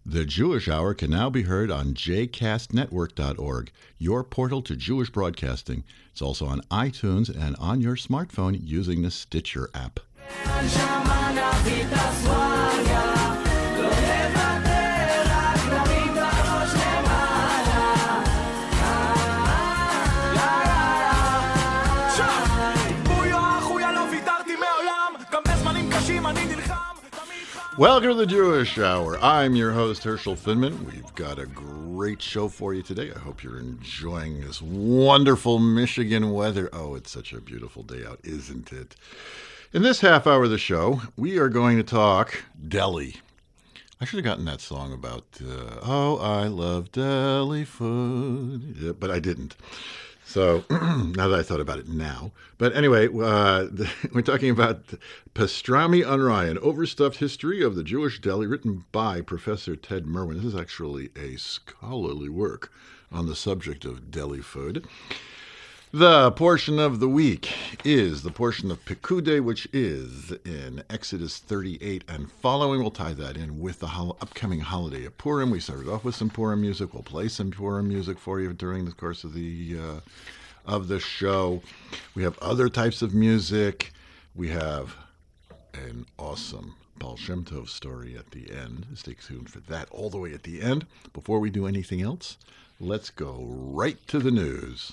The Jewish Hour can now be heard on jcastnetwork.org, your portal to Jewish broadcasting. It's also on iTunes and on your smartphone using the Stitcher app. Welcome to the Jewish Hour. I'm your host, Herschel Finman. We've got a great show for you today. I hope you're enjoying this wonderful Michigan weather. Oh, it's such a beautiful day out, isn't it? In this half hour of the show, we are going to talk deli. I should have gotten that song about, oh, I love deli food, yeah, but I didn't. So now that I thought about it now. But anyway, we're talking about Pastrami Unrai, an overstuffed history of the Jewish deli, written by Professor Ted Merwin. This is actually a scholarly work on the subject of deli food. The portion of the week is the portion of Pekude, which is in Exodus 38 and following. We'll tie that in with the upcoming holiday of Purim. We started off with some Purim music. We'll play some Purim music for you during the course of the show. We have other types of music. We have an awesome Baal Shem Tov story at the end. Stay tuned for that all the way at the end. Before we do anything else, let's go right to the news.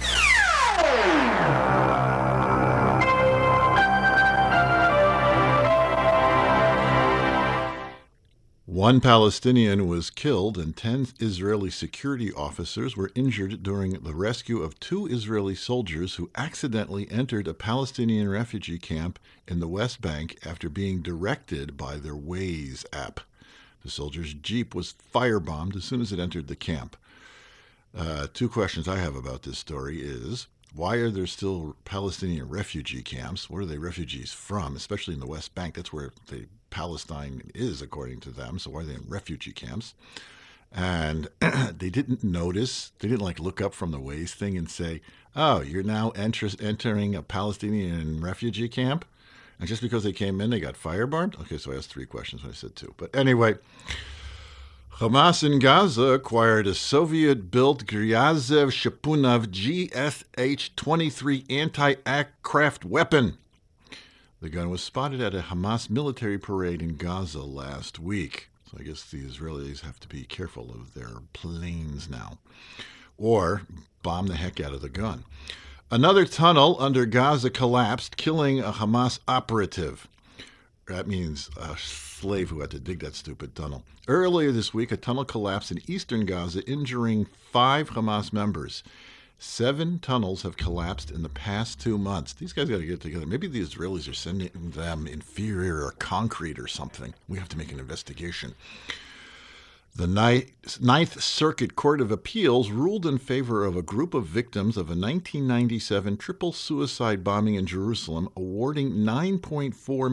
One Palestinian was killed and 10 Israeli security officers were injured during the rescue of 2 Israeli soldiers who accidentally entered a Palestinian refugee camp in the West Bank after being directed by their Waze app. The soldiers' jeep was firebombed as soon as it entered the camp. 2 questions I have about this story is, why are there still Palestinian refugee camps? Where are they refugees from, especially in the West Bank? That's where Palestine is, according to them. So why are they in refugee camps? And they didn't notice, they didn't look up from the Waze thing and say, oh, you're now entering a Palestinian refugee camp? And just because they came in, they got firebombed? Okay, so I asked 3 questions when I said 2. But anyway, Hamas in Gaza acquired a Soviet-built Gryazev Shapunov GSH-23 anti-aircraft weapon. The gun was spotted at a Hamas military parade in Gaza last week. So I guess the Israelis have to be careful of their planes now, or bomb the heck out of the gun. Another tunnel under Gaza collapsed, killing a Hamas operative. That means a slave who had to dig that stupid tunnel. Earlier this week, a tunnel collapsed in eastern Gaza, injuring 5 Hamas members. 7 tunnels have collapsed in the past 2 months. These guys got to get together. Maybe the Israelis are sending them inferior concrete or something. We have to make an investigation. The Ninth Circuit Court of Appeals ruled in favor of a group of victims of a 1997 triple suicide bombing in Jerusalem, awarding $9.4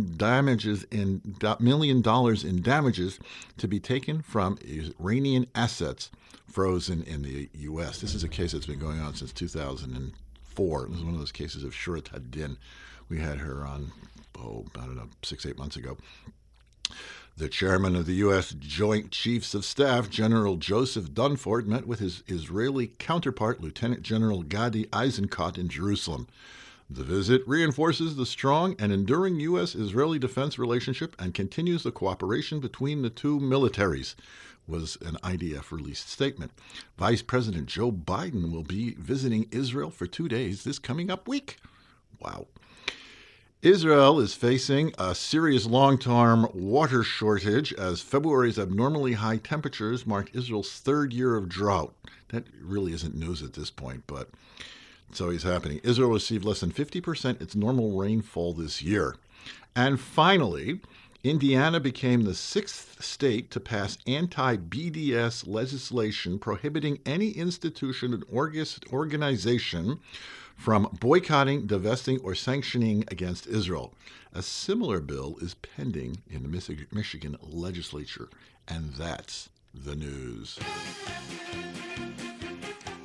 million in damages to be taken from Iranian assets frozen in the U.S. This is a case that's been going on since 2004. This is one of those cases of Shurat Hadin. We had her on, 6-8 months ago. The chairman of the U.S. Joint Chiefs of Staff, General Joseph Dunford, met with his Israeli counterpart, Lieutenant General Gadi Eisenkot, in Jerusalem. The visit reinforces the strong and enduring U.S.-Israeli defense relationship and continues the cooperation between the 2 militaries, was an IDF released statement. Vice President Joe Biden will be visiting Israel for 2 days this coming up week. Wow. Israel is facing a serious long-term water shortage as February's abnormally high temperatures marked Israel's 3rd year of drought. That really isn't news at this point, but it's always happening. Israel received less than 50% its normal rainfall this year. And finally, Indiana became the 6th state to pass anti-BDS legislation prohibiting any institution and organization from boycotting, divesting, or sanctioning against Israel. A similar bill is pending in the Michigan legislature, and that's the news.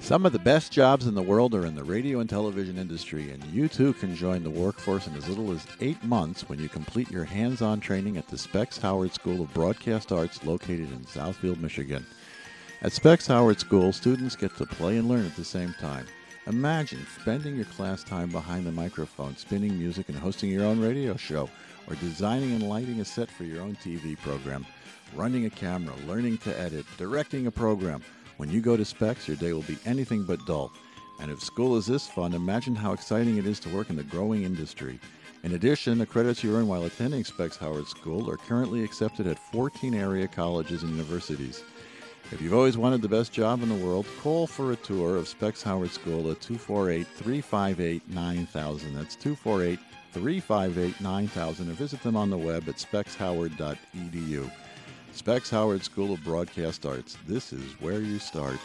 Some of the best jobs in the world are in the radio and television industry, and you too can join the workforce in as little as 8 months when you complete your hands-on training at the Specs Howard School of Broadcast Arts located in Southfield, Michigan. At Specs Howard School, students get to play and learn at the same time. Imagine spending your class time behind the microphone, spinning music and hosting your own radio show, or designing and lighting a set for your own TV program, running a camera, learning to edit, directing a program. When you go to Specs, your day will be anything but dull. And if school is this fun, imagine how exciting it is to work in the growing industry. In addition, the credits you earn while attending Specs Howard School are currently accepted at 14 area colleges and universities. If you've always wanted the best job in the world, call for a tour of Specs Howard School at 248-358-9000. That's 248-358-9000, or visit them on the web at specshoward.edu. Specs Howard School of Broadcast Arts. This is where you start.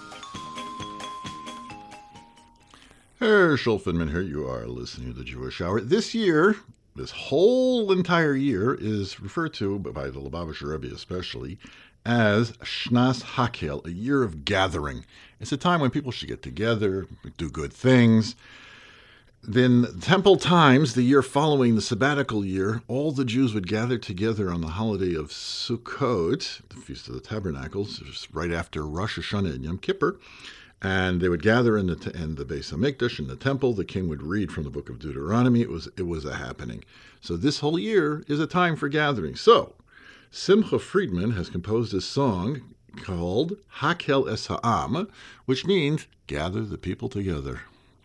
Herschel Finman here. You are listening to the Jewish Hour. This whole entire year, is referred to by the Lubavitcher Rebbe especially as Shnas Hakel, a year of gathering. It's a time when people should get together, do good things. Then Temple times, the year following the sabbatical year, all the Jews would gather together on the holiday of Sukkot, the Feast of the Tabernacles, right after Rosh Hashanah and Yom Kippur, and they would gather in the Beis HaMikdash, in the temple. The king would read from the book of Deuteronomy. It was a happening. So this whole year is a time for gathering. So Simcha Friedman has composed a song called Hakel Es Ha'am, which means gather the people together.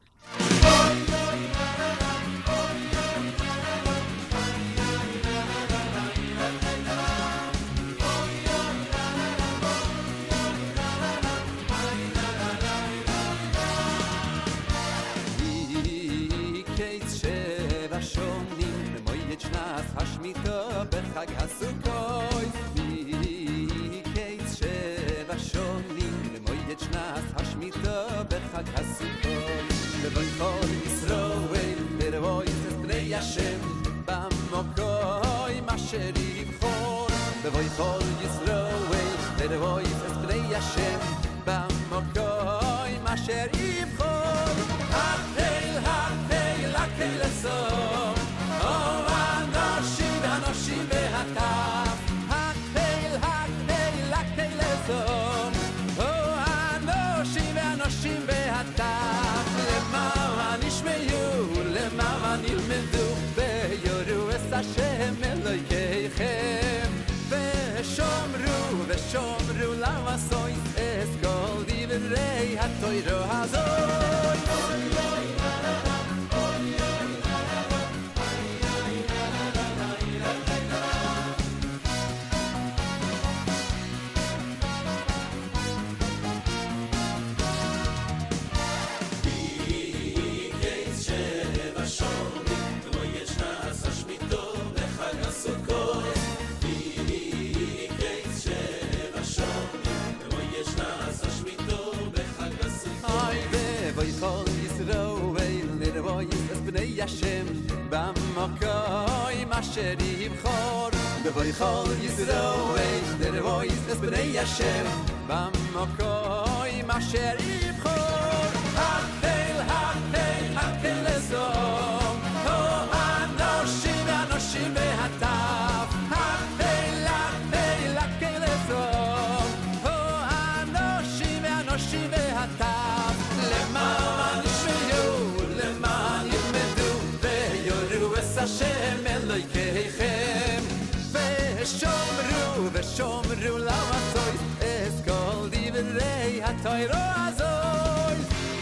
ושומרו לעשוי את כל דברי התורה הזאת. Yashem b'makoy masher yibchor b'voichol Yisroel der voice es b'nei Yashem b'makoy masher yibchor hakel hakel hakel ezom ho anoshim anoshim behataf hakel hakel hakel ezom ho anoshim anoshim behataf leman yishmeyu leman Hashem Elokeichem V'shomru v'shomru la'asoi es kol divrei ha'torah azoi.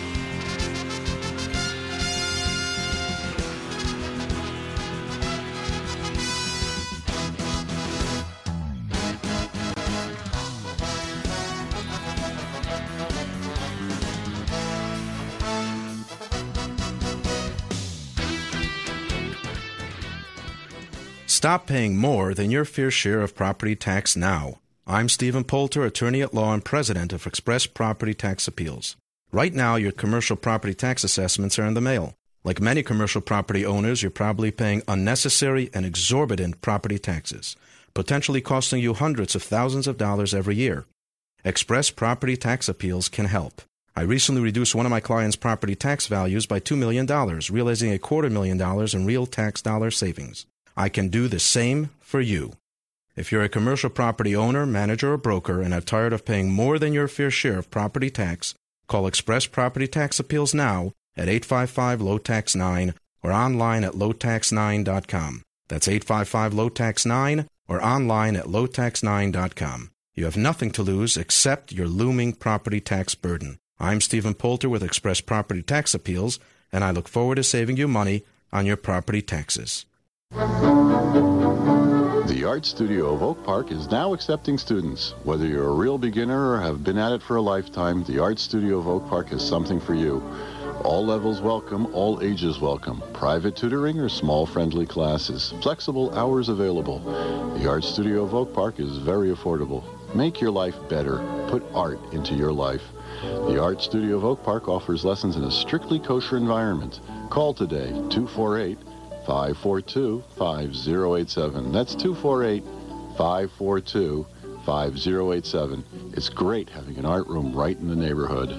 Stop paying more than your fair share of property tax now. I'm Stephen Poulter, attorney at law and president of Express Property Tax Appeals. Right now, your commercial property tax assessments are in the mail. Like many commercial property owners, you're probably paying unnecessary and exorbitant property taxes, potentially costing you hundreds of thousands of dollars every year. Express Property Tax Appeals can help. I recently reduced one of my clients' property tax values by $2 million, realizing $250,000 in real tax dollar savings. I can do the same for you. If you're a commercial property owner, manager, or broker and are tired of paying more than your fair share of property tax, call Express Property Tax Appeals now at 855-LOW-TAX-9 or online at lowtax9.com. That's 855-LOW-TAX-9 or online at lowtax9.com. You have nothing to lose except your looming property tax burden. I'm Stephen Poulter with Express Property Tax Appeals, and I look forward to saving you money on your property taxes. The Art Studio of Oak Park is now accepting students. Whether you're a real beginner or have been at it for a lifetime, the Art Studio of Oak Park is something for you. All levels welcome, all ages welcome. Private tutoring or small friendly classes. Flexible hours available. The Art Studio of Oak Park is very affordable. Make your life better. Put art into your life. The Art Studio of Oak Park offers lessons in a strictly kosher environment. Call today, 248-542-5087. That's 248-542-5087. It's great having an art room right in the neighborhood.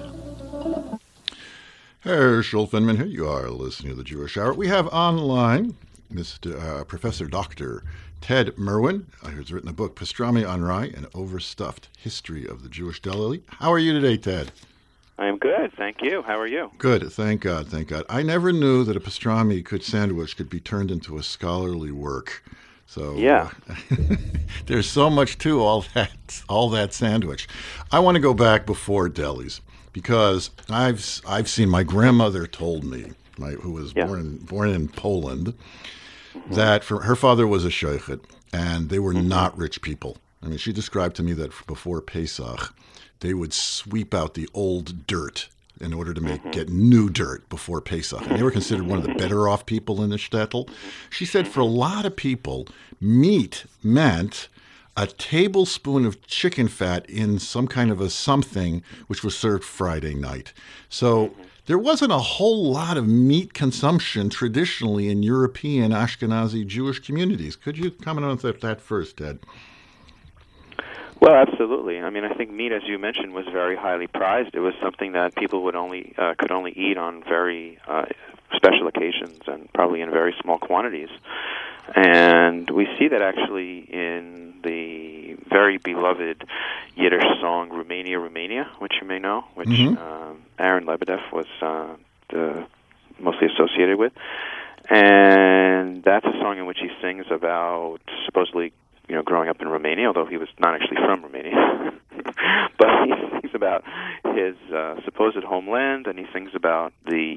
Herschel Finman here. You are listening to the Jewish Hour. We have online Professor Dr. Ted Merwin, who's written a book, Pastrami on Rye, An Overstuffed History of the Jewish Deli. How are you today, Ted? I am good, thank you. How are you? Good, thank God, thank God. I never knew that a pastrami sandwich could be turned into a scholarly work. So yeah, there's so much to all that sandwich. I want to go back before delis because I've seen, my grandmother told me, who was born in Poland, that her father was a shochet, and they were not rich people. I mean, she described to me that before Pesach, they would sweep out the old dirt in order to get new dirt before Pesach. And they were considered one of the better off people in the shtetl. She said for a lot of people, meat meant a tablespoon of chicken fat in some kind of a something which was served Friday night. So there wasn't a whole lot of meat consumption traditionally in European Ashkenazi Jewish communities. Could you comment on that first, Ted? Well, absolutely. I mean, I think meat, as you mentioned, was very highly prized. It was something that people could only eat on very special occasions and probably in very small quantities. And we see that actually in the very beloved Yiddish song "Romania, Romania," which you may know, which Aaron Lebedev was mostly associated with. And that's a song in which he sings about supposedly, growing up in Romania, although he was not actually from Romania. But he sings about his supposed homeland, and he sings about the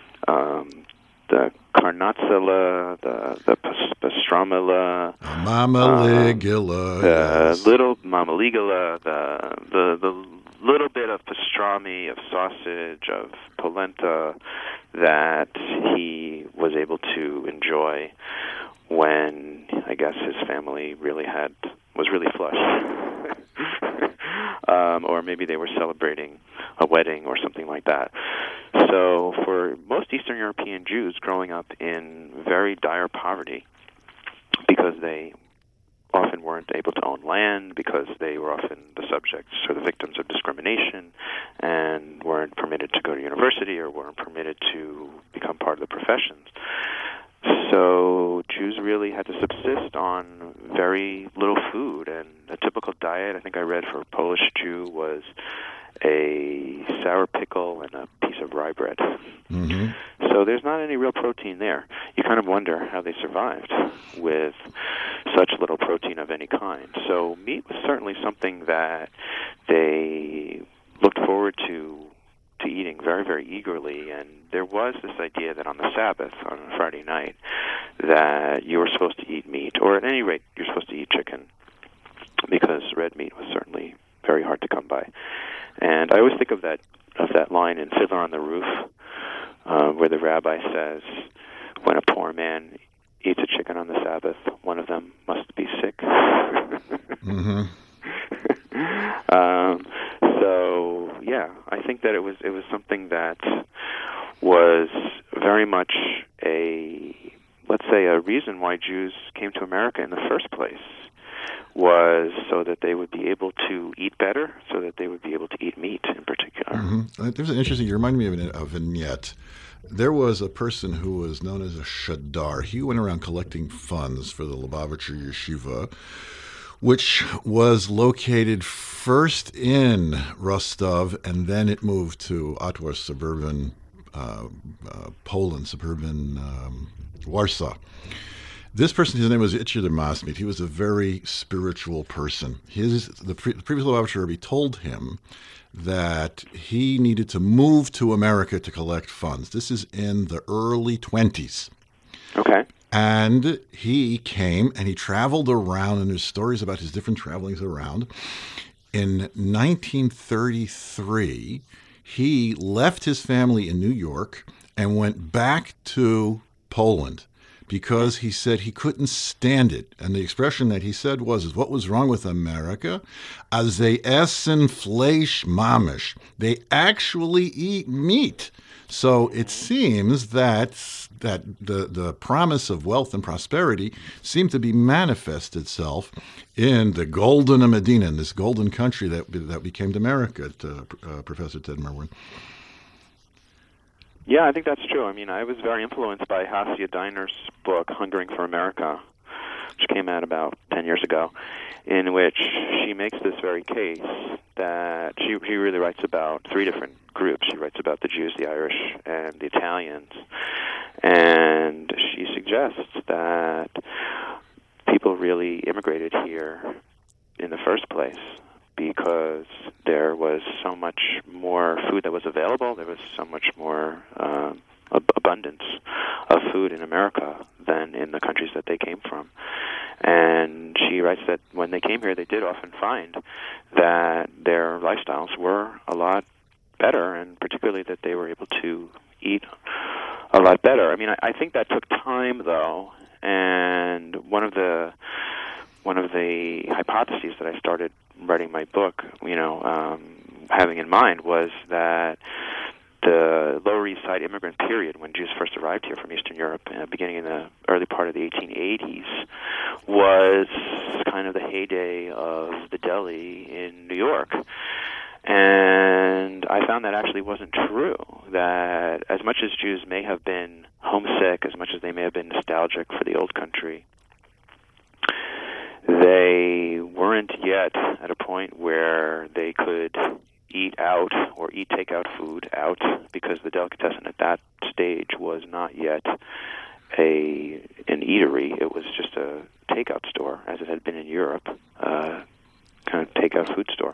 Karnatsala, the Pastramala, Mamaligala, the little Mamaligala, the little bit of pastrami, of sausage, of polenta that he was able to enjoy when, I guess, his family was really flush. Or maybe they were celebrating a wedding or something like that. So for most Eastern European Jews growing up in very dire poverty, because they often weren't able to own land, because they were often the subjects or the victims of discrimination and weren't permitted to go to university or weren't permitted to become part of the professions. So Jews really had to subsist on very little food, and a typical diet, I think I read for a Polish Jew, was a sour pickle and a piece of rye bread. So there's not any real protein there. You kind of wonder how they survived with such little protein of any kind. So meat was certainly something that they looked forward to eating very, very eagerly, and there was this idea that on the Sabbath, on a Friday night, that you were supposed to eat meat, or at any rate, you're supposed to eat chicken, because red meat was certainly very hard to come by. And I always think of that line in Fiddler on the Roof, where the rabbi says, when a poor man eats a chicken on the Sabbath, one of them must be sick. So yeah, I think that it was something that was very much a reason why Jews came to America in the first place, was so that they would be able to eat better, so that they would be able to eat meat in particular. Mm-hmm. There's an interesting, you remind me of a vignette. There was a person who was known as a shadar. He went around collecting funds for the Lubavitcher Yeshiva, which was located first in Rostov, and then it moved to Otwar, suburban Poland, suburban Warsaw. This person, his name was Itcher the Masmid. He was a very spiritual person. The previous Lubavitcher Rebbe told him that he needed to move to America to collect funds. This is in the early 20s. Okay. And he came and he traveled around, and there's stories about his different travelings around. In 1933, he left his family in New York and went back to Poland because he said he couldn't stand it. And the expression that he said was, what was wrong with America? As they essen Fleisch mamish. They actually eat meat. So it seems that the promise of wealth and prosperity seemed to be manifest itself in the golden Medina, in this golden country that became America, Professor Ted Merwin. Yeah, I think that's true. I mean, I was very influenced by Hasia Diner's book, Hungering for America, which came out about 10 years ago, in which she makes this very case that she really writes about three different groups. She writes about the Jews, the Irish, and the Italians. And she suggests that people really immigrated here in the first place because there was so much more food that was available. There was so much more abundance of food in America than in the countries that they came from. And she writes that when they came here, they did often find that their lifestyles were a lot better, and particularly that they were able to eat a lot better. I mean, I think that took time, though, and one of the hypotheses that I started writing my book, having in mind was that the Lower East Side immigrant period, when Jews first arrived here from Eastern Europe, beginning in the early part of the 1880s, was kind of the heyday of the deli in New York. And I found that actually wasn't true, that as much as Jews may have been homesick, as much as they may have been nostalgic for the old country, they weren't yet at a point where they could eat out or eat takeout food out, because the delicatessen at that stage was not yet an eatery. It was just a takeout store, as it had been in Europe, kind of takeout food store.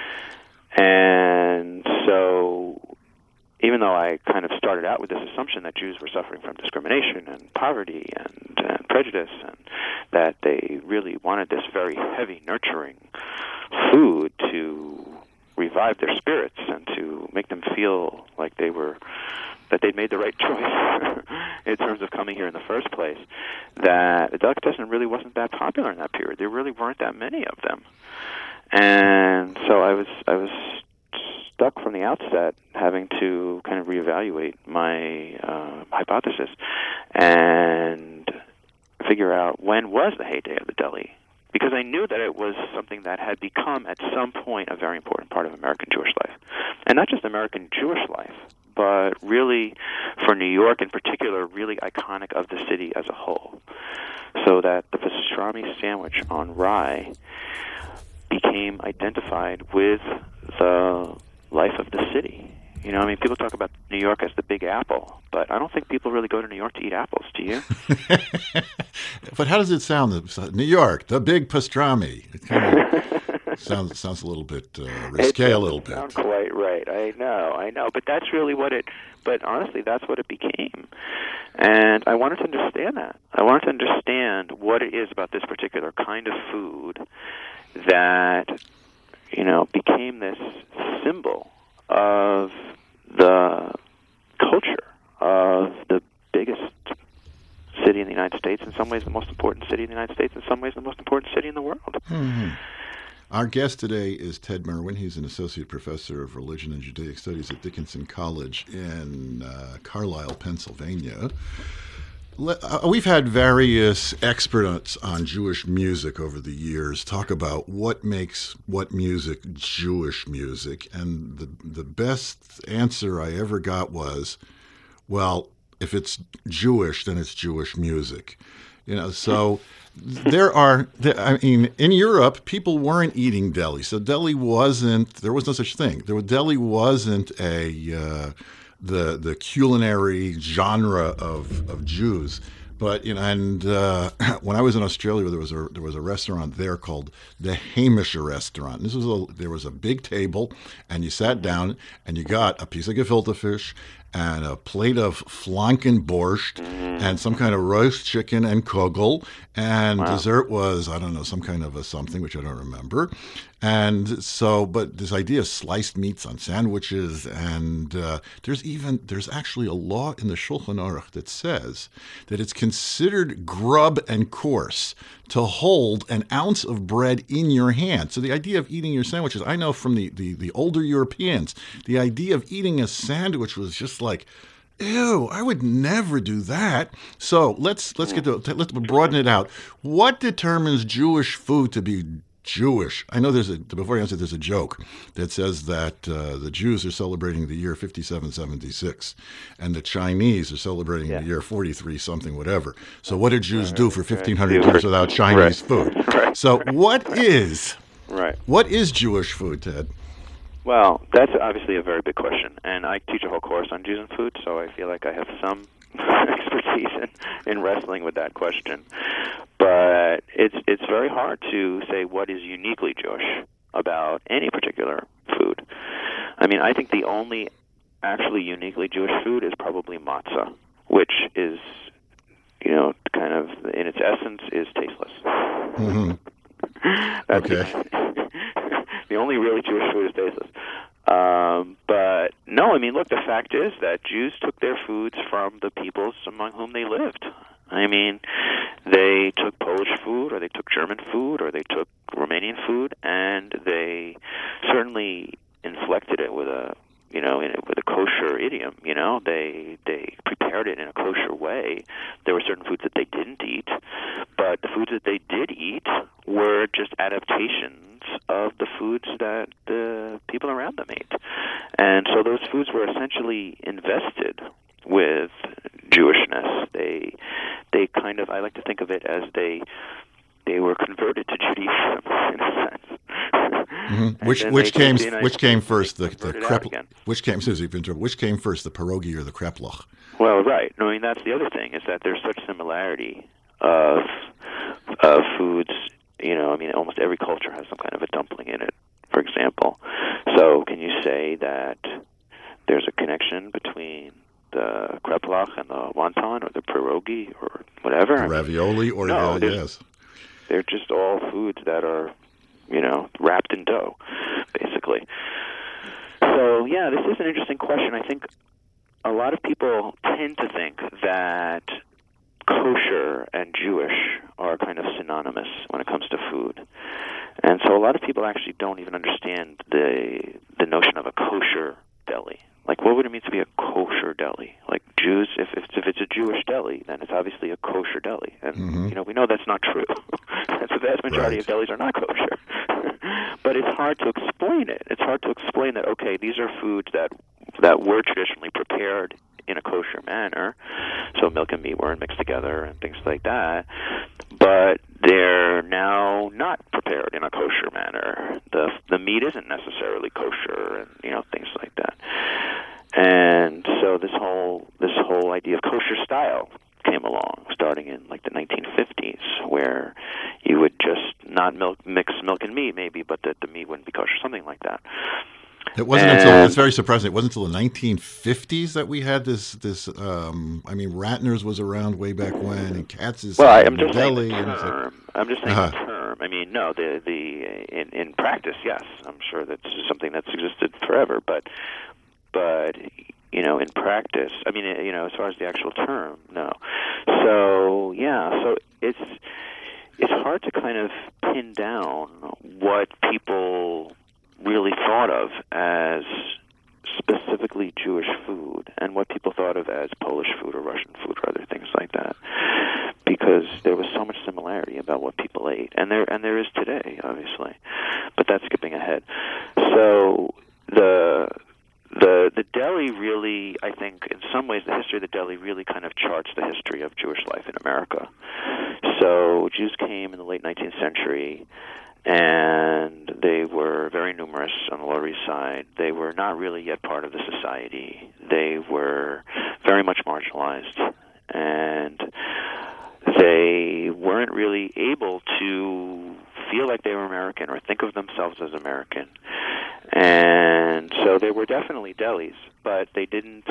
And so even though I kind of started out with this assumption that Jews were suffering from discrimination and poverty and prejudice, and that they really wanted this very heavy, nurturing food to revive their spirits and to make them feel like that they'd made the right choice in terms of coming here in the first place, that the delicatessen really wasn't that popular in that period. There really weren't that many of them. And so I was stuck from the outset having to kind of reevaluate my hypothesis and figure out when was the heyday of the deli, because I knew that it was something that had become at some point a very important part of American Jewish life. And not just American Jewish life, but really, for New York in particular, really iconic of the city as a whole. So that the pastrami sandwich on rye became identified with the life of the city. I mean, people talk about New York as the Big Apple, but I don't think people really go to New York to eat apples, do you? But how does it sound? New York, the Big Pastrami. It kind of sounds a little bit risque, a little bit. It doesn't sound quite right. I know. But that's really but honestly, that's what it became. And I wanted to understand that. I wanted to understand what it is about this particular kind of food that, became this symbol of the culture of the biggest city in the United States, in some ways the most important city in the United States, in some ways the most important city in the world. Mm-hmm. Our guest today is Ted Merwin. He's an associate professor of religion and Judaic studies at Dickinson College in Carlisle, Pennsylvania. We've had various experts on Jewish music over the years talk about what makes what music Jewish music, and the best answer I ever got was, well, if it's Jewish, then it's Jewish music. So in Europe, people weren't eating deli. So there was no such thing. Deli wasn't the culinary genre of Jews. But when I was in Australia, there was a restaurant there called the Hamish restaurant. There was a big table, and you sat down and you got a piece of gefilte fish and a plate of flankenborscht and some kind of roast chicken and kugel, and dessert was, I don't know, some kind of a something which I don't remember. And so, but this idea of sliced meats on sandwiches, and there's actually a law in the Shulchan Aruch that says that it's considered grub and coarse to hold an ounce of bread in your hand. So the idea of eating your sandwiches, I know from the older Europeans, the idea of eating a sandwich was just like, ew, I would never do that. So let's broaden it out. What determines Jewish food to be Jewish? I know before you answer, there's a joke that says that the Jews are celebrating the year 5776 and the Chinese are celebrating the year 43 something whatever. So what did Jews do for 1500 years without Chinese food? Right. So what is Jewish food, Ted? Well, that's obviously a very big question, and I teach a whole course on Jews and food, so I feel like I have some expertise in wrestling with that question. But it's very hard to say what is uniquely Jewish about any particular food. I mean, I think the only actually uniquely Jewish food is probably matzah, which is, kind of in its essence is tasteless. Mm-hmm. Okay. The only really Jewish food is tasteless. But no, I mean, look, the fact is that Jews took their foods from the peoples among whom they lived. I mean, they took Polish food, or they took German food, or they took Romanian food, and they certainly inflected it with a kosher idiom. They prepared it in a kosher way. There were certain foods that they didn't eat, but the foods that they did eat were just adaptations of the foods that the people around them ate. And so those foods were essentially invested with Jewishness. They kind of, I like to think of it as they were converted to Judaism in a sense. Mm-hmm. Which came first, the which came first, the pierogi or the kreplach? Well, right. I mean, that's the other thing, is that there's such similarity of foods. I mean, almost every culture has some kind of a dumpling in it, for example. So can you say that there's a connection between the kreplach and the wonton or the pierogi or whatever? The ravioli or yes. They're just all foods that are, wrapped in dough, basically. So, yeah, this is an interesting question. I think a lot of people tend to think that kosher and Jewish are kind of synonymous when it comes to food. And so a lot of people actually don't even understand the notion of a kosher deli. Like, what would it mean to be a kosher deli? Like, Jews, if it's a Jewish deli, then it's obviously a kosher deli. And, we know that's not true. The vast majority of delis are not kosher. But it's hard to explain it. It's hard to explain that, okay, these are foods that were traditionally prepared in a kosher manner, so milk and meat weren't mixed together and things like that, but they're now not prepared in a kosher manner. The meat isn't necessarily kosher, and things like that. And so this whole idea of kosher style came along, starting in like the 1950s, where you would just not mix milk and meat, maybe, but that the meat wouldn't be kosher, something like that. It wasn't until, it's very surprising, it wasn't until the 1950s that we had this Ratner's was around way back when, and Katz's I'm just saying the term. I'm just saying the term. I mean, no, in practice, yes, I'm sure that's something that's existed forever, but in practice, I mean, as far as the actual term, no. So, yeah, so it's hard to kind of pin down what people really thought of as specifically Jewish food and what people thought of as Polish food or Russian food or other things like that, because there was so much similarity about what people ate, and there is today, obviously, but that's skipping ahead. So the deli really, I think, in some ways, the history of the deli really kind of charts the history of Jewish life in America. So Jews came in the late 19th century, and they were very numerous on the Lower East Side. They were not really yet part of the society. They were very much marginalized, and they weren't really able to feel like they were American or think of themselves as American. And so they were definitely delis, but they didn't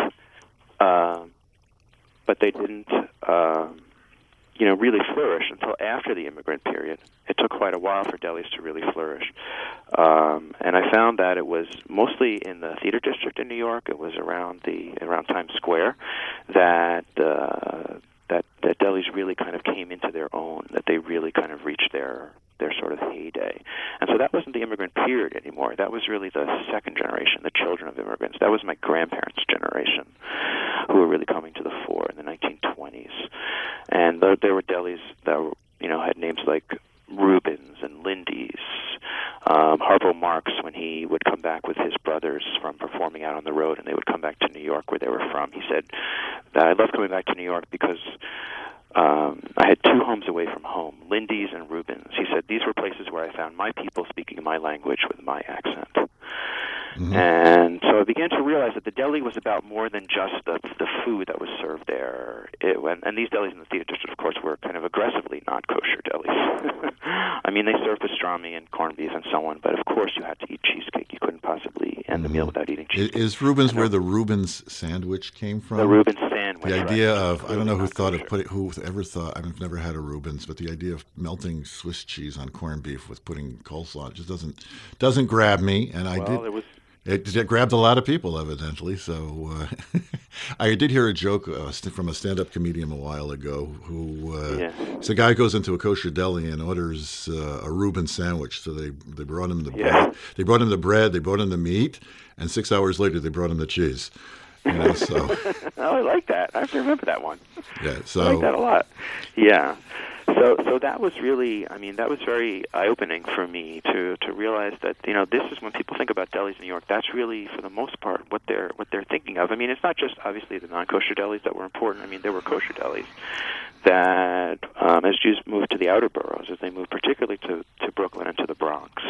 really flourish until after the immigrant period. It took quite a while for delis to really flourish. And I found that it was mostly in the theater district in New York. It was around Times Square that delis really kind of came into their own, that they really kind of reached their sort of heyday. And so that wasn't the immigrant period anymore. That was really the second generation, the children of immigrants. That was my grandparents' generation, who were really coming to the fore in the 1920s. And there were delis that were, had names like Rubens and Lindy's. Harpo Marx, when he would come back with his brothers from performing out on the road, and they would come back to New York where they were from, he said that I love coming back to New York because I had two homes away from home, Lindy's and Rubens. He said these were places where I found my people speaking my language with my accent. Mm-hmm. And so I began to realize that the deli was about more than just the food that was served there. And these delis in the theater district, of course, were kind of aggressively not-kosher delis. I mean, they served pastrami and corned beef and so on, but of course you had to eat cheesecake. You couldn't possibly end the meal without eating cheesecake. Is Rubens where the Rubens sandwich came from? The Rubens sandwich. The idea of, I don't know whoever thought, I've never had a Rubens, but the idea of melting Swiss cheese on corned beef with putting coleslaw, it just doesn't grab me. And it grabbed a lot of people, evidently. So I did hear a joke from a stand-up comedian a while ago who so a guy goes into a kosher deli and orders a Reuben sandwich. So they brought him the bread, they brought him the meat, and 6 hours later they brought him the cheese. So oh, I like that. I have to remember that one. Yeah, so I like that a lot. Yeah. So that was really, that was very eye-opening for me to realize that, this is when people think about delis in New York, that's really, for the most part, what they're thinking of. It's not just, obviously, the non-kosher delis that were important. There were kosher delis that, as Jews moved to the outer boroughs, as they moved particularly to Brooklyn and to the Bronx,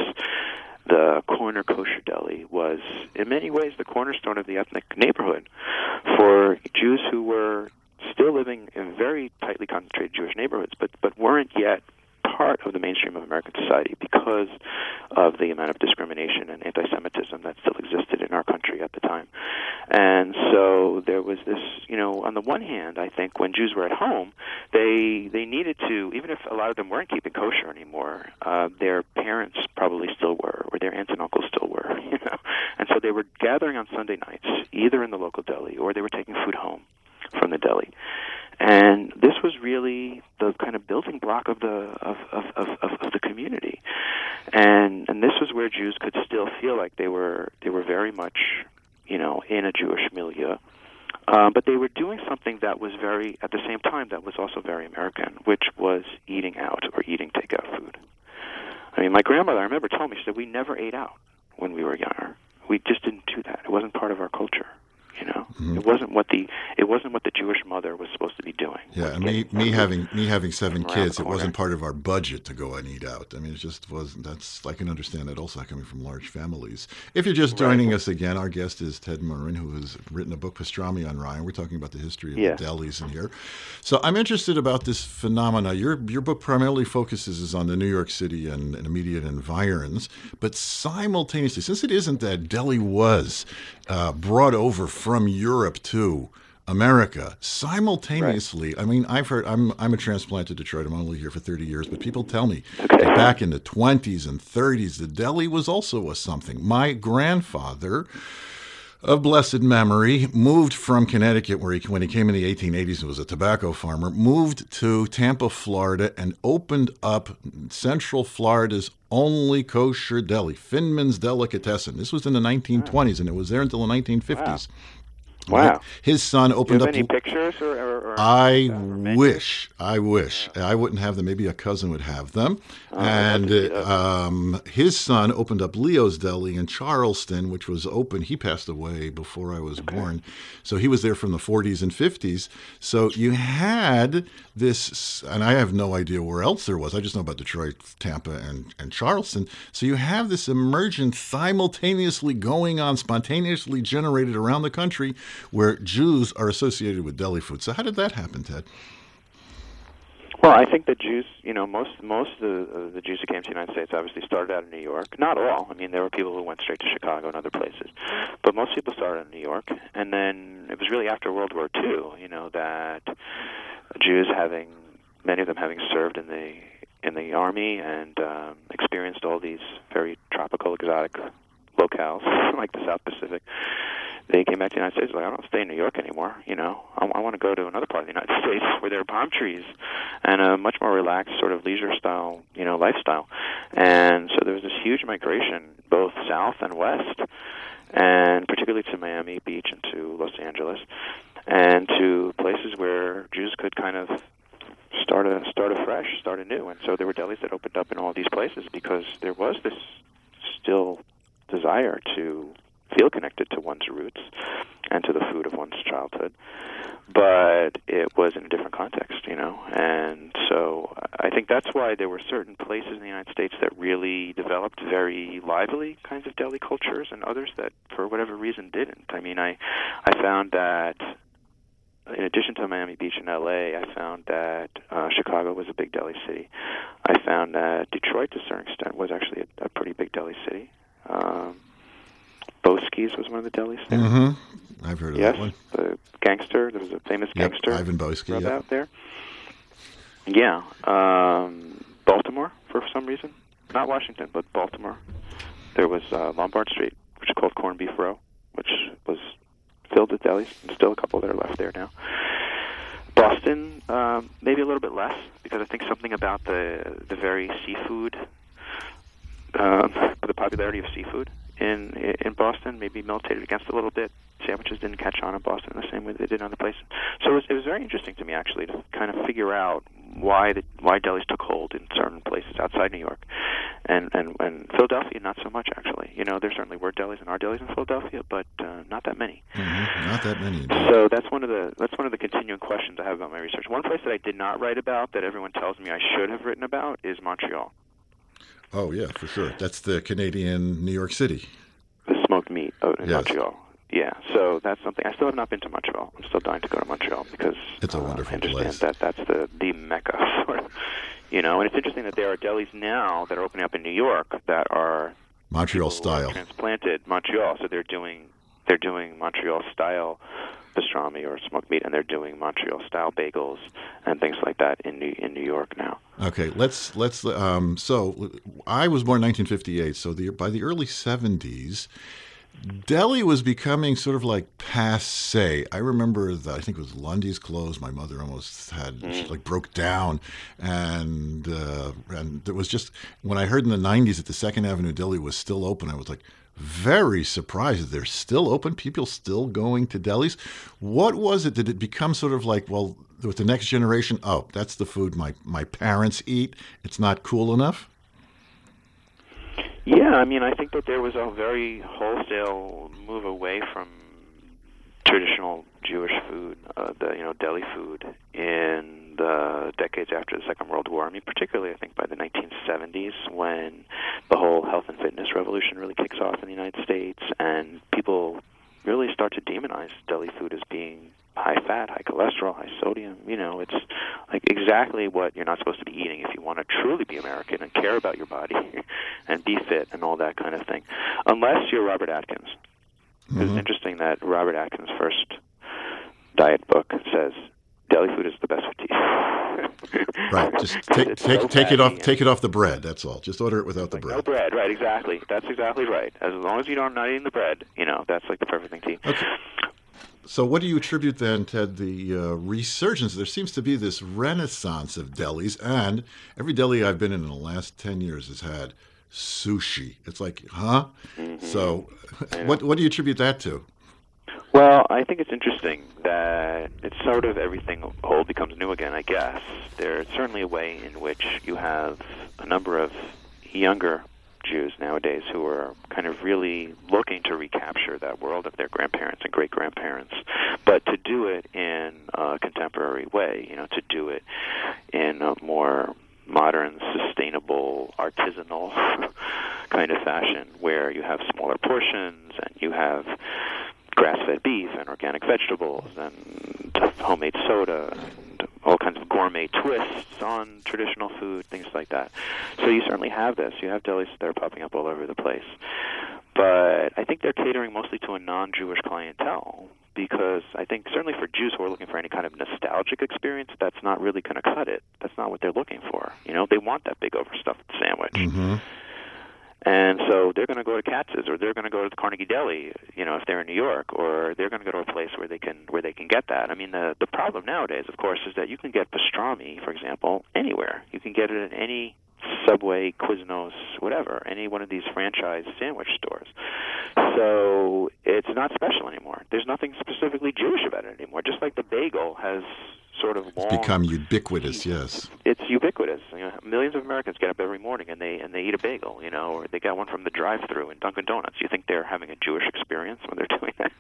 the corner kosher deli was, in many ways, the cornerstone of the ethnic neighborhood for Jews who were still living in very tightly concentrated Jewish neighborhoods, but weren't yet part of the mainstream of American society because of the amount of discrimination and anti-Semitism that still existed in our country at the time. And so there was this, on the one hand, I think when Jews were at home, they needed to, even if a lot of them weren't keeping kosher anymore, their parents probably still were, or their aunts and uncles still were, And so they were gathering on Sunday nights, either in the local deli or they were taking food home from the deli. And this was really the kind of building block of the community, and this was where Jews could still feel like they were very much, in a Jewish milieu, but they were doing something that was very, at the same time, that was also very American, which was eating out or eating takeout food. My grandmother, I remember, told me, she said, we never ate out when we were younger. We just didn't do that. It wasn't part of our culture. Mm-hmm. It wasn't what the Jewish mother was supposed to be doing. Yeah, and me having 7 kids, it wasn't part of our budget to go and eat out. It just wasn't. I can understand that also coming from large families. If you're just joining us again, our guest is Ted Murrin, who has written a book, Pastrami on Rye. We're talking about the history of the delis in here. So I'm interested about this phenomena. Your book primarily focuses on the New York City and immediate environs, but simultaneously, since it isn't that deli was brought over from Europe to America simultaneously. Right. I've heard. I'm a transplant to Detroit. I'm only here for 30 years, but people tell me that back in the 20s and 30s, the deli was also a something. My grandfather, of blessed memory, moved from Connecticut, when he came in the 1880s and was a tobacco farmer, moved to Tampa, Florida, and opened up Central Florida's only kosher deli, Finman's Delicatessen. This was in the 1920s, and it was there until the 1950s. Wow. His son Do you opened have up. any pictures or I menus? wish. I wouldn't have them. Maybe a cousin would have them. I'd love to see those. His son opened up Leo's Deli in Charleston, which was open. He passed away before I was born. So he was there from the 40s and 50s. So you had this, and I have no idea where else there was. I just know about Detroit, Tampa, and Charleston. So you have this emergence simultaneously going on, spontaneously generated around the country, where Jews are associated with deli food. So how did that happen, Ted? Well, I think the Jews, most of the Jews who came to the United States obviously started out in New York. Not all. I mean, there were people who went straight to Chicago and other places. But most people started in New York. And then it was really after World War II, that Jews many of them having served in the Army and experienced all these very tropical, exotic locales like the South Pacific. They came back to the United States like, I don't stay in New York anymore, I want to go to another part of the United States where there are palm trees and a much more relaxed sort of leisure style, lifestyle. And so there was this huge migration both south and west, and particularly to Miami Beach and to Los Angeles, and to places where Jews could kind of start afresh, start anew. And so there were delis that opened up in all these places because there was this still desire to feel connected to one's roots and to the food of one's childhood, but it was in a different context, and so I think that's why there were certain places in the United States that really developed very lively kinds of deli cultures and others that for whatever reason didn't. I mean, I found that in addition to Miami Beach and LA, I found that Chicago was a big deli city. I found that Detroit, to a certain extent, was actually a pretty big deli city. Boski's was one of the delis there. Mm-hmm. I've heard of that one. The gangster. There was a famous gangster. Ivan Boesky. Out there. Yeah. Baltimore, for some reason. Not Washington, but Baltimore. There was Lombard Street, which is called Corned Beef Row, which was filled with delis, and still a couple that are left there now. Boston, maybe a little bit less, because I think something about the very seafood, the popularity of seafood in Boston maybe militated against it a little bit. Sandwiches didn't catch on in Boston the same way they did in other places. So it was very interesting to me, actually, to kind of figure out why delis took hold in certain places outside New York. And Philadelphia, not so much, actually. There certainly were delis and are delis in Philadelphia, but not that many. Mm-hmm. Not that many. So that's one of the continuing questions I have about my research. One place that I did not write about that everyone tells me I should have written about is Montreal. Oh, yeah, for sure. That's the Canadian New York City. The smoked meat in Montreal. Yeah, so that's something. I still have not been to Montreal. I'm still dying to go to Montreal because it's a wonderful I understand place. That's the mecca, sort of. And it's interesting that there are delis now that are opening up in New York that are Montreal style, transplanted Montreal. So they're doing Montreal style pastrami or smoked meat, and they're doing Montreal style bagels and things like that in New York now. Okay, let's. So I was born in 1958. So by the early 70s, deli was becoming sort of like passé. I remember that I think it was Lundy's closed. My mother almost she broke down, and it was just when I heard in the 90s that the Second Avenue Deli was still open, I was like very surprised that they're still open. People still going to delis. What was it? Did it become sort of like, well, with the next generation? Oh, that's the food my parents eat. It's not cool enough. Yeah, I mean, I think that there was a very wholesale move away from traditional Jewish food, deli food, in the decades after the Second World War. I mean, particularly, I think, by the 1970s, when the whole health and fitness revolution really kicks off in the United States, and people really start to demonize deli food as being high fat, high cholesterol, high sodium. It's like exactly what you're not supposed to be eating if you want to truly be American and care about your body and be fit and all that kind of thing. Unless you're Robert Atkins. Mm-hmm. It's interesting that Robert Atkins' first diet book says deli food is the best for teeth. Right. Just take it off the bread. That's all. Just order it without the bread. No bread. Right. Exactly. That's exactly right. As long as you're not eating the bread, that's like the perfect thing to eat. Okay. So what do you attribute then, Ted, the resurgence? There seems to be this renaissance of delis, and every deli I've been in the last 10 years has had sushi. It's like, huh? Mm-hmm. So what do you attribute that to? Well, I think it's interesting that it's sort of everything old becomes new again, I guess. There's certainly a way in which you have a number of younger Jews nowadays who are kind of really looking to recapture that world of their grandparents and great-grandparents, but to do it in a contemporary way, to do it in a more modern, sustainable, artisanal kind of fashion where you have smaller portions and you have grass-fed beef and organic vegetables and homemade soda and all kinds of gourmet twists on traditional food, things like that. So you certainly have this. You have delis that are popping up all over the place. But I think they're catering mostly to a non-Jewish clientele because I think certainly for Jews who are looking for any kind of nostalgic experience, that's not really going to cut it. That's not what they're looking for. They want that big overstuffed sandwich. Mm-hmm. And so they're going to go to Katz's, or they're going to go to the Carnegie Deli, if they're in New York, or they're going to go to a place where they can get that. I mean, the problem nowadays, of course, is that you can get pastrami, for example, anywhere. You can get it at any Subway, Quiznos, whatever, any one of these franchise sandwich stores. So it's not special anymore. There's nothing specifically Jewish about it anymore. Just like the bagel has sort of long... It's become ubiquitous, yes. It's ubiquitous. Millions of Americans get up every morning and they eat a bagel, or they get one from the drive-thru in Dunkin' Donuts. You think they're having a Jewish experience when they're doing that?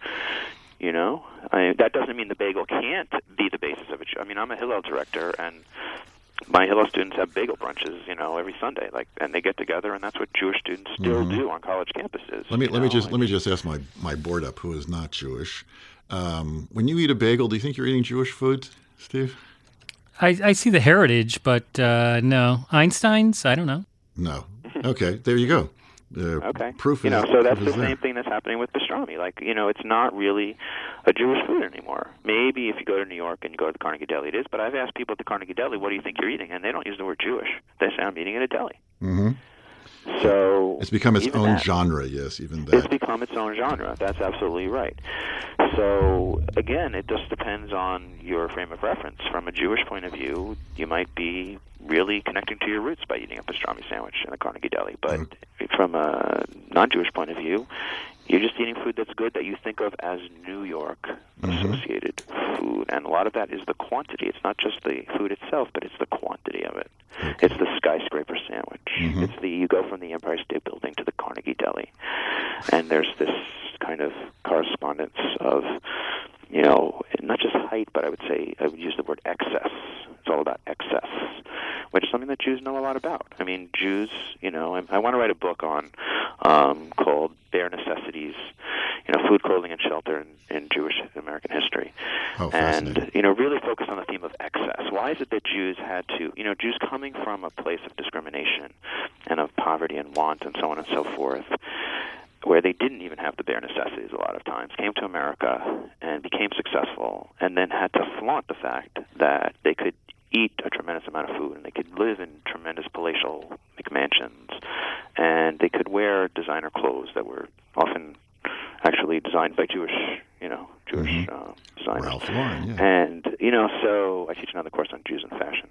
That doesn't mean the bagel can't be the basis of it. I mean, I'm a Hillel director, and my Hillel students have bagel brunches, every Sunday, and they get together, and that's what Jewish students still do on college campuses. Let me just ask my board up, who is not Jewish. When you eat a bagel, do you think you're eating Jewish food, Steve? I see the heritage, but no. Einstein's? I don't know. No. Okay, there you go. Okay. Proof is so that's proof the is there. same thing that's happening with pastrami. It's not really a Jewish food anymore. Maybe if you go to New York and you go to the Carnegie Deli, it is. But I've asked people at the Carnegie Deli, what do you think you're eating? And they don't use the word Jewish. They say, I'm eating at a deli. Mm-hmm. So it's become its own genre, yes, even that. It's become its own genre. That's absolutely right. So, again, it just depends on your frame of reference. From a Jewish point of view, you might be really connecting to your roots by eating a pastrami sandwich in a Carnegie Deli. But from a non-Jewish point of view, you're just eating food that's good that you think of as New York-associated food. And a lot of that is the quantity. It's not just the food itself, but it's the quantity of it. Okay. It's the skyscraper sandwich. Mm-hmm. It's you go from the Empire State Building to the Carnegie Deli, and there's this kind of correspondence of, not just height, but I would use the word excess. It's all about excess, which is something that Jews know a lot about. I mean, Jews, I want to write a book on called Bare Necessities, Food, Clothing, and Shelter in Jewish American History. Oh, fascinating. And, really focus on the theme of excess. Why is it that Jews had to, Jews coming from a place of discrimination and of poverty and want and so on and so forth, where they didn't even have the bare necessities a lot of times, came to America and became successful, and then had to flaunt the fact that they could eat a tremendous amount of food, and they could live in tremendous palatial McMansions, and they could wear designer clothes that were often actually designed by Jewish designers. Ralph Lauren, yeah. And, so I teach another course on Jews and fashion.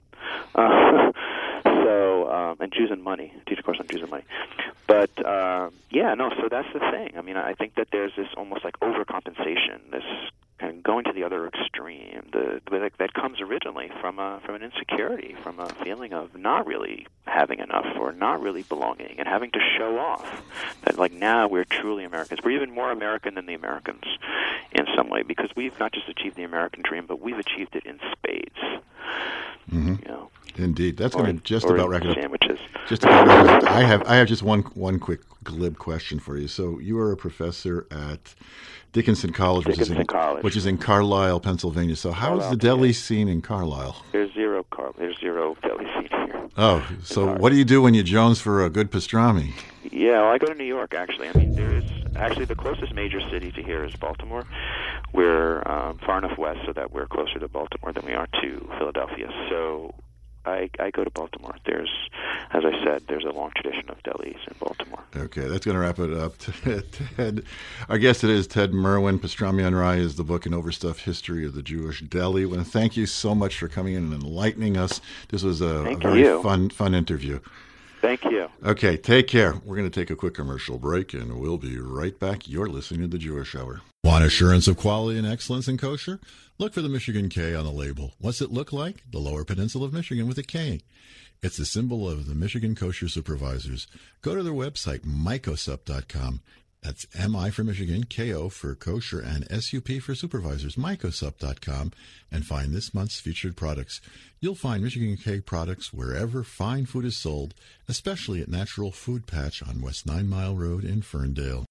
And Jews and money. I teach a course on Jews and money. But, so that's the thing. I mean, I think that there's this almost like overcompensation, this kind of going to the other extreme, that comes originally from an insecurity, from a feeling of not really having enough or not really belonging and having to show off that, now we're truly Americans. We're even more American than the Americans in some way, because we've not just achieved the American dream, but we've achieved it in spades. Mm-hmm. Indeed, that's going to just or about wrap it up. Sandwiches. Just about wrap it up. I have just one quick glib question for you. So you are a professor at Dickinson College, which is in Carlisle, Pennsylvania. So how is the deli scene in Carlisle? There's zero deli scene here. Oh, so what do you do when you jones for a good pastrami? Yeah, well, I go to New York, actually. I mean, the closest major city to here is Baltimore. We're far enough west so that we're closer to Baltimore than we are to Philadelphia. So I go to Baltimore. As I said, there's a long tradition of delis in Baltimore. Okay, that's going to wrap it up. Ted, our guest today is Ted Merwin. Pastrami on Rye is the book, An Overstuffed History of the Jewish Deli. I want to thank you so much for coming in and enlightening us. This was a very fun interview. Thank you. Okay, take care. We're going to take a quick commercial break, and we'll be right back. You're listening to The Jewish Hour. Want assurance of quality and excellence in kosher? Look for the Michigan K on the label. What's it look like? The Lower Peninsula of Michigan with a K. It's the symbol of the Michigan Kosher Supervisors. Go to their website, mycosup.com. That's MI for Michigan, KO for kosher, and SUP for supervisors, mycosup.com, and find this month's featured products. You'll find Michigan K products wherever fine food is sold, especially at Natural Food Patch on West 9 Mile Road in Ferndale.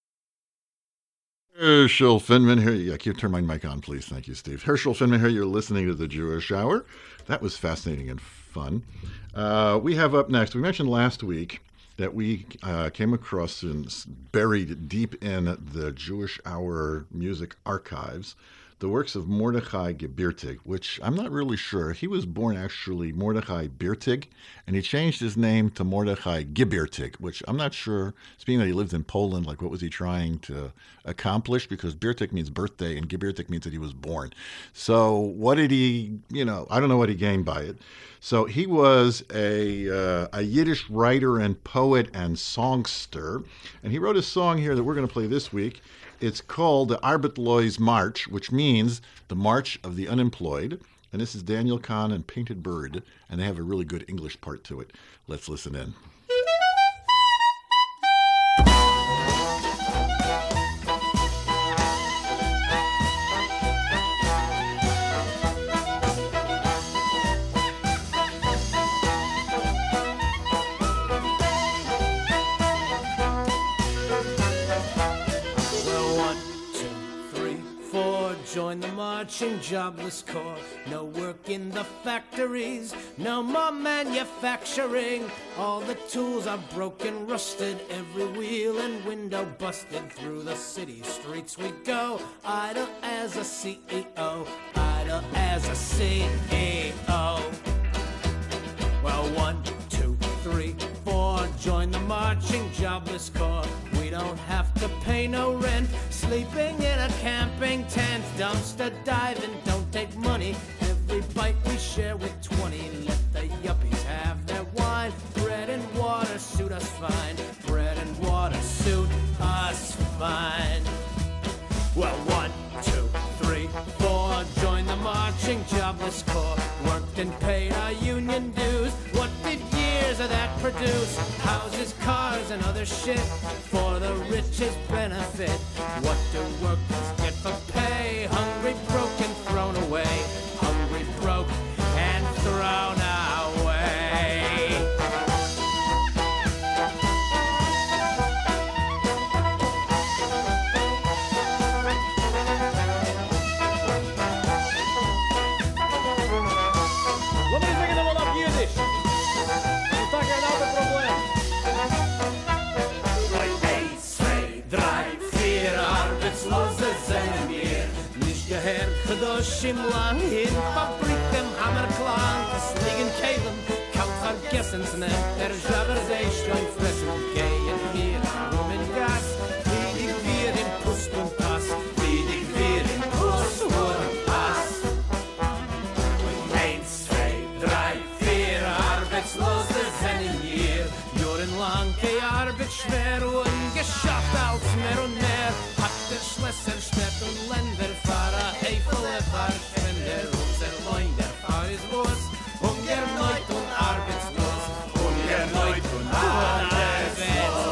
Herschel Finman here. Yeah, can you turn my mic on, please? Thank you, Steve. Herschel Finman here. You're listening to The Jewish Hour. That was fascinating and fun. We have up next, we mentioned last week that we came across and buried deep in the Jewish Hour music archives the works of Mordechai Gebirtig, which I'm not really sure. He was born actually Mordechai Birtig, and he changed his name to Mordechai Gebirtig, which I'm not sure, speaking that he lived in Poland, like what was he trying to accomplish? Because Birtig means birthday, and Gebirtig means that he was born. So what did he, I don't know what he gained by it. So he was a Yiddish writer and poet and songster, and he wrote a song here that we're going to play this week. It's called the Arbeitlois March, which means the March of the Unemployed. And this is Daniel Kahn and Painted Bird, and they have a really good English part to it. Let's listen in. Join the marching jobless corps. No work in the factories, no more manufacturing. All the tools are broken, rusted, every wheel and window busted. Through the city streets we go, idle as a CEO, idle as a CEO. Well, 1, 2, 3, 4, join the marching jobless corps. We don't have to pay no rent, sleeping in a camping tent, dumpster diving, don't take money. Every bite we share with 20. Let the yuppies have their wine. Bread and water suit us fine. Bread and water suit us fine. Well, 1, 2, 3, 4, join the marching jobless corps. Worked and paid our union dues. What did years of that produce? Houses, cars, and other shit for the rich's benefit. What do workers get for pay? Hungry, broken, thrown away. Hungry, broke, and thrown away. Kadoshim lang in Fabrik dem Hammerklang. Es liegen Keilen, kaum vergessen es nicht. Der Jabber sei schon fressen, gehen wir rum in Gas. Wie die wir im Pust und Pass, wie die wir im Pust und Pass. 1, 2, 3, 4, Arbeitslose sind in hier. Jahrelang die Arbeit schwer und geschafft als mehr und mehr. Hat der Schlesser, Städt und Länder Fahrer Eifel Verschwender, unser Leun, der Fahr ist los. Ungerneut und arbeitslos. Ungerneut und arbeitslos.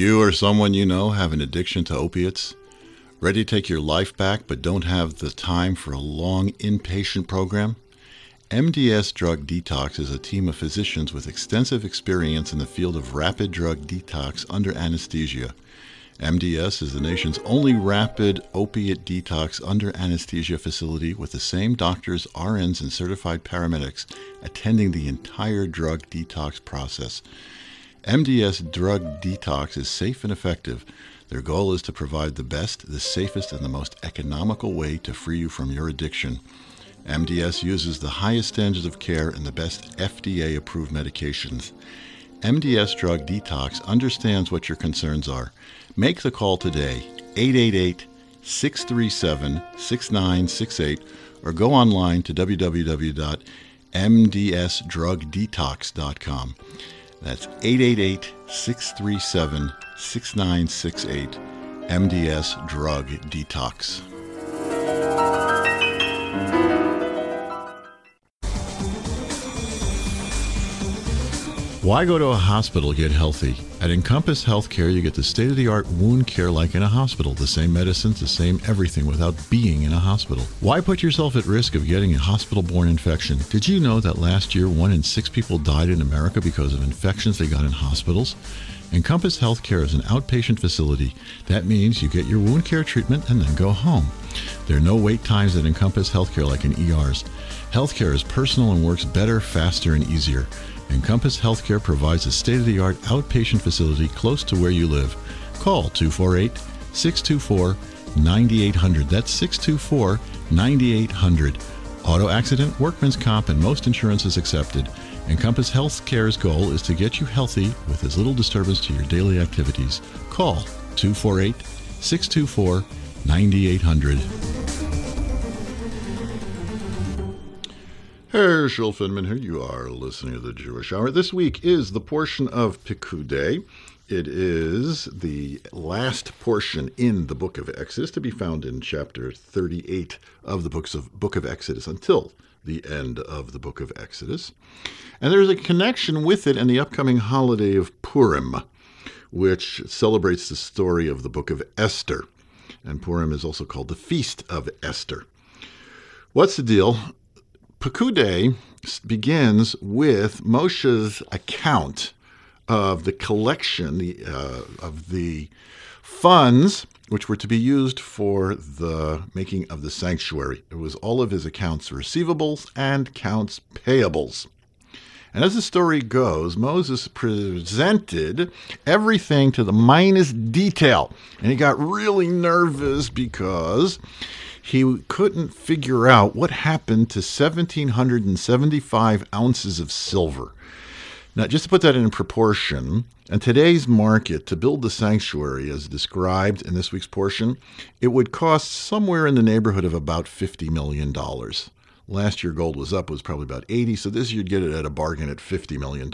you or someone you know have an addiction to opiates? Ready to take your life back but don't have the time for a long inpatient program? MDS Drug Detox is a team of physicians with extensive experience in the field of rapid drug detox under anesthesia. MDS is the nation's only rapid opiate detox under anesthesia facility with the same doctors, RNs, and certified paramedics attending the entire drug detox process. MDS Drug Detox is safe and effective. Their goal is to provide the best, the safest, and the most economical way to free you from your addiction. MDS uses the highest standards of care and the best FDA-approved medications. MDS Drug Detox understands what your concerns are. Make the call today, 888-637-6968, or go online to www.mdsdrugdetox.com. That's 888-637-6968, MDS Drug Detox. Why go to a hospital to get healthy? At Encompass Healthcare, you get the state-of-the-art wound care like in a hospital. The same medicines, the same everything without being in a hospital. Why put yourself at risk of getting a hospital-borne infection? Did you know that last year 1 in 6 people died in America because of infections they got in hospitals? Encompass Healthcare is an outpatient facility. That means you get your wound care treatment and then go home. There are no wait times at Encompass Healthcare like in ERs. Healthcare is personal and works better, faster, and easier. Encompass Healthcare provides a state-of-the-art outpatient facility close to where you live. Call 248-624-9800. That's 624-9800. Auto accident, workman's comp, and most insurance is accepted. Encompass Healthcare's goal is to get you healthy with as little disturbance to your daily activities. Call 248-624-9800. Herschel Finman here. You are listening to the Jewish Hour. This week is the portion of Pikudei. It is the last portion in the book of Exodus, to be found in chapter 38 of the book of Exodus until the end of the book of Exodus. And there's a connection with it and the upcoming holiday of Purim, which celebrates the story of the book of Esther. And Purim is also called the Feast of Esther. What's the deal? Pikudei begins with Moshe's account of the collection of the funds which were to be used for the making of the sanctuary. It was all of his accounts receivables and accounts payables. And as the story goes, Moses presented everything to the minutest detail. And he got really nervous because he couldn't figure out what happened to 1,775 ounces of silver. Now, just to put that in proportion, in today's market, to build the sanctuary as described in this week's portion, it would cost somewhere in the neighborhood of about $50 million. Last year, gold was up, it was probably about 80, so this year you'd get it at a bargain at $50 million.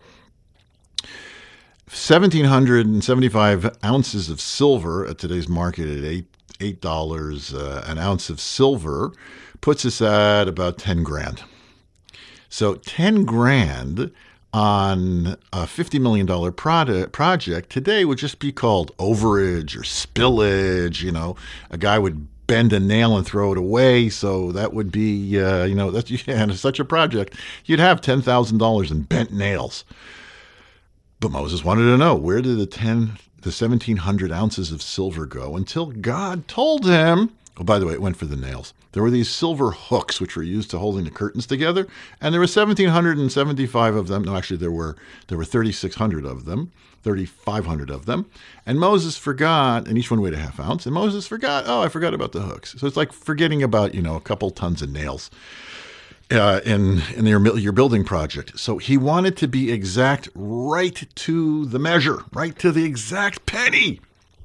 1,775 ounces of silver at today's market at $8 an ounce of silver puts us at about 10 grand. So 10 grand on a $50 million project today would just be called overage or spillage. You know, a guy would bend a nail and throw it away. So that would be, that's such a project. You'd have $10,000 in bent nails. But Moses wanted to know, where did the 1,700 ounces of silver go, until God told him, oh, by the way, it went for the nails. There were these silver hooks which were used to holding the curtains together, and there were 1,775 of them. No, actually, there were 3,600 of them, 3,500 of them. And Moses forgot, and each one weighed a half ounce, and Moses forgot, I forgot about the hooks. So it's like forgetting about, a couple tons of nails in your building project. So he wanted to be exact, right to the measure, right to the exact penny.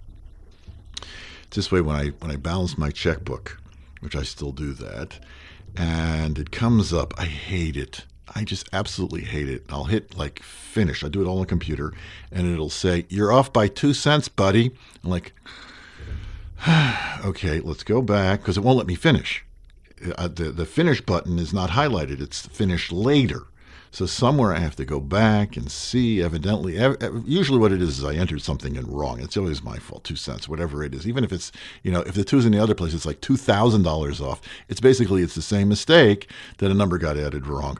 This way, when I balance my checkbook, which I still do that, and it comes up, I hate it. I just absolutely hate it. I'll hit finish. I do it all on the computer, and it'll say, "You're off by 2 cents, buddy." I'm like, okay, let's go back, because it won't let me finish. The finish button is not highlighted. It's finish later. So somewhere I have to go back and see, evidently. Usually what it is I entered something in wrong. It's always my fault, 2 cents, whatever it is. Even if it's, if the 2's in the other place, it's like $2,000 off. It's the same mistake that a number got added wrong.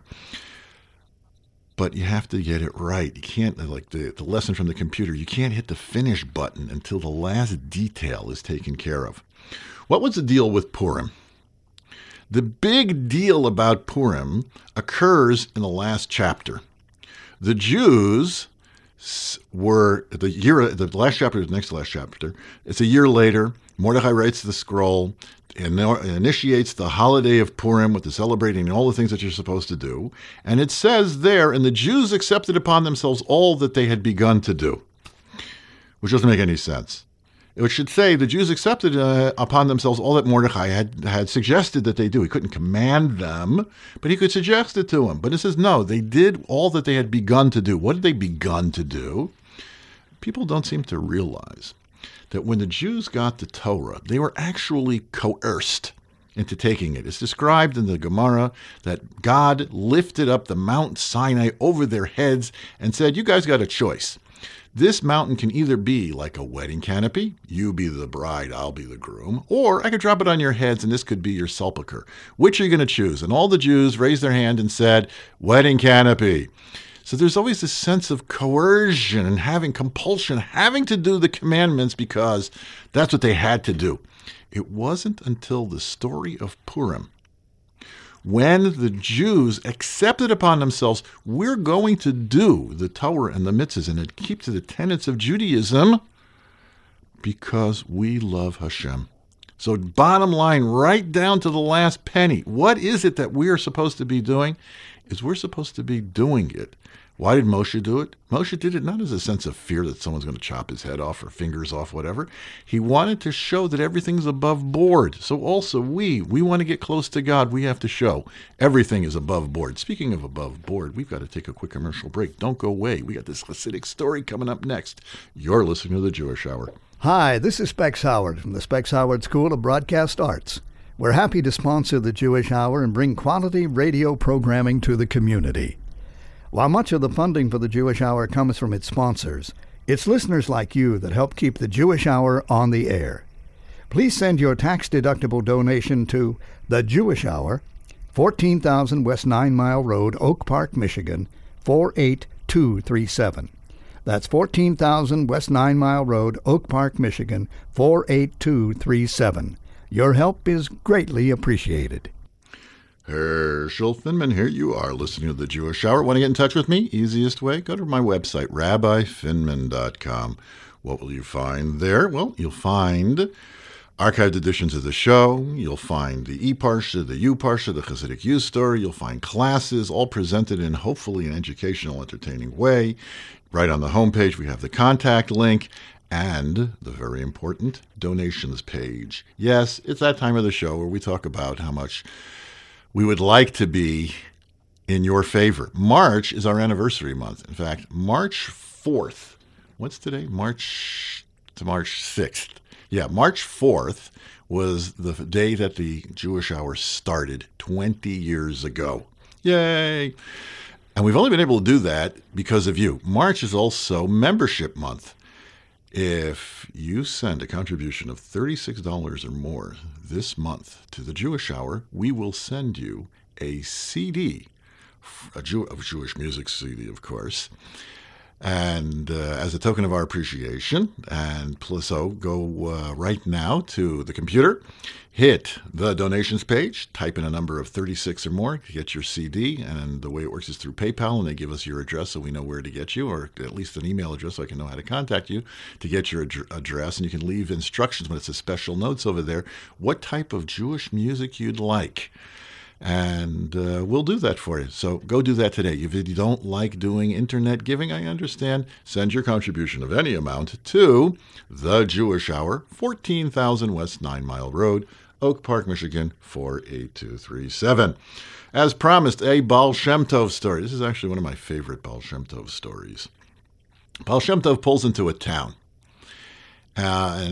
But you have to get it right. You can't, like the lesson from the computer, you can't hit the finish button until the last detail is taken care of. What was the deal with Purim? The big deal about Purim occurs in the last chapter. The Jews were, the last chapter is the next to last chapter. It's a year later. Mordechai writes the scroll and initiates the holiday of Purim with the celebrating and all the things that you're supposed to do. And it says there, and the Jews accepted upon themselves all that they had begun to do, which doesn't make any sense. It should say the Jews accepted upon themselves all that Mordechai had suggested that they do. He couldn't command them, but he could suggest it to them. But it says, no, they did all that they had begun to do. What had they begun to do? People don't seem to realize that when the Jews got the Torah, they were actually coerced into taking it. It's described in the Gemara that God lifted up the Mount Sinai over their heads and said, you guys got a choice. This mountain can either be like a wedding canopy, you be the bride, I'll be the groom, or I could drop it on your heads and this could be your sepulcher. Which are you going to choose? And all the Jews raised their hand and said, wedding canopy. So there's always this sense of coercion and having compulsion, having to do the commandments because that's what they had to do. It wasn't until the story of Purim, when the Jews accepted upon themselves, we're going to do the Torah and the mitzvahs and keep to the tenets of Judaism because we love Hashem. So bottom line, right down to the last penny, what is it that we are supposed to be doing? We're supposed to be doing it. Why did Moshe do it? Moshe did it not as a sense of fear that someone's going to chop his head off or fingers off, whatever. He wanted to show that everything's above board. So also we want to get close to God. We have to show everything is above board. Speaking of above board, we've got to take a quick commercial break. Don't go away. We got this Hasidic story coming up next. You're listening to The Jewish Hour. Hi, this is Specs Howard from the Specs Howard School of Broadcast Arts. We're happy to sponsor The Jewish Hour and bring quality radio programming to the community. While much of the funding for the Jewish Hour comes from its sponsors, it's listeners like you that help keep the Jewish Hour on the air. Please send your tax-deductible donation to The Jewish Hour, 14,000 West 9 Mile Road, Oak Park, Michigan, 48237. That's 14,000 West 9 Mile Road, Oak Park, Michigan, 48237. Your help is greatly appreciated. Herschel Finman here. You are listening to The Jewish Hour. Want to get in touch with me? Easiest way, go to my website, rabbifinman.com. What will you find there? Well, you'll find archived editions of the show. You'll find the E-Parsha, the U-Parsha, the Hasidic U Story. You'll find classes, all presented in hopefully an educational, entertaining way. Right on the homepage, we have the contact link and the very important donations page. Yes, it's that time of the show where we talk about how much we would like to be in your favor. March is our anniversary month. In fact, March 4th. What's today? March 6th. Yeah, March 4th was the day that the Jewish Hour started 20 years ago. Yay! And we've only been able to do that because of you. March is also membership month. If you send a contribution of $36 or more this month to the Jewish Hour, we will send you a CD, of Jewish music CD, of course, and as a token of our appreciation. And so go right now to the computer, hit the donations page, type in a number of 36 or more to get your CD, and the way it works is through PayPal, and they give us your address so we know where to get you, or at least an email address so I can know how to contact you to get your address, and you can leave instructions when it's a special notes over there, what type of Jewish music you'd like. And we'll do that for you. So go do that today. If you don't like doing internet giving, I understand. Send your contribution of any amount to The Jewish Hour, 14,000 West 9 Mile Road, Oak Park, Michigan, 48237. As promised, a Baal Shem Tov story. This is actually one of my favorite Baal Shem Tov stories. Baal Shem Tov pulls into a town. I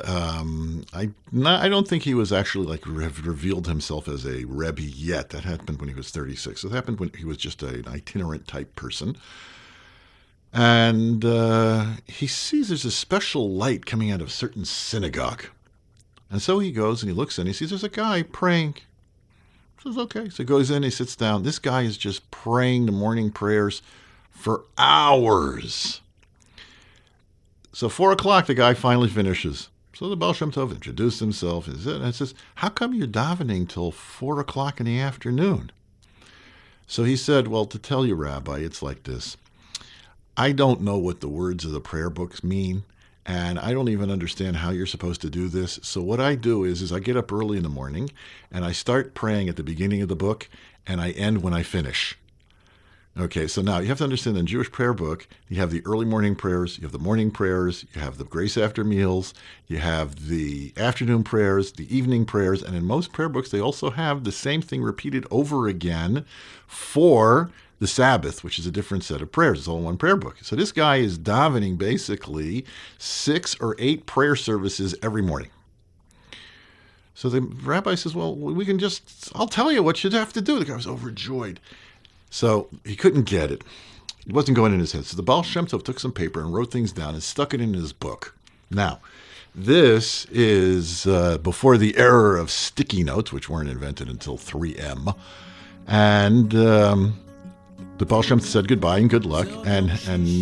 don't think he was actually like revealed himself as a Rebbe yet. That happened when he was 36. So that happened when he was just an itinerant type person. And he sees there's a special light coming out of a certain synagogue. And so he goes and he looks in. He sees there's a guy praying. He says, okay. So he goes in, he sits down. This guy is just praying the morning prayers for hours. So 4 o'clock, the guy finally finishes. So the Baal Shem Tov introduced himself and says, how come you're davening till 4 o'clock in the afternoon? So he said, well, to tell you, Rabbi, it's like this. I don't know what the words of the prayer books mean, and I don't even understand how you're supposed to do this. So what I do is I get up early in the morning, and I start praying at the beginning of the book, and I end when I finish. Okay, so now you have to understand in the Jewish prayer book, you have the early morning prayers, you have the morning prayers, you have the grace after meals, you have the afternoon prayers, the evening prayers, and in most prayer books, they also have the same thing repeated over again for the Sabbath, which is a different set of prayers. It's all in one prayer book. So this guy is davening basically 6 or 8 prayer services every morning. So the rabbi says, well, I'll tell you what you have to do. The guy was overjoyed. So he couldn't get it. It wasn't going in his head. So the Baal Shem Tov took some paper and wrote things down and stuck it in his book. Now, this is before the era of sticky notes, which weren't invented until 3M. And the Baal Shem Tov said goodbye and good luck and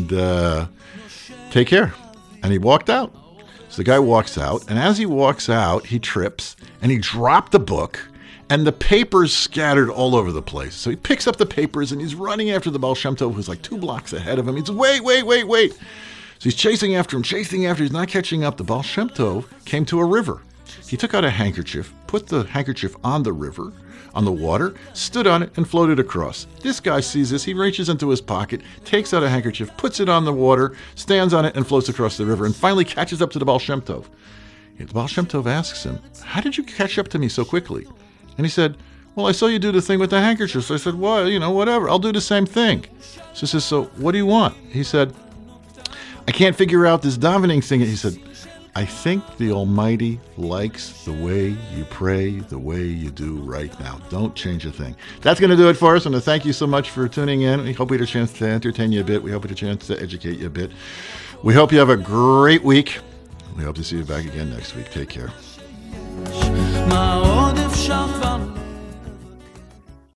take care. And he walked out. So the guy walks out, and as he walks out, he trips, and he dropped the book, and the papers scattered all over the place. So he picks up the papers, and he's running after the Baal Shem Tov, who's like 2 blocks ahead of him. He says, wait. So he's chasing after him. He's not catching up. The Baal Shem Tov came to a river. He took out a handkerchief, put the handkerchief on the river, on the water, stood on it, and floated across. This guy sees this. He reaches into his pocket, takes out a handkerchief, puts it on the water, stands on it, and floats across the river, and finally catches up to the Baal Shem Tov. The Baal Shem Tov asks him, how did you catch up to me so quickly? And he said, well, I saw you do the thing with the handkerchief. So I said, well, whatever. I'll do the same thing. So he says, so what do you want? He said, I can't figure out this davening thing. He said, I think the Almighty likes the way you pray, the way you do right now. Don't change a thing. That's going to do it for us. And thank you so much for tuning in. We hope we had a chance to entertain you a bit. We hope we had a chance to educate you a bit. We hope you have a great week. We hope to see you back again next week. Take care.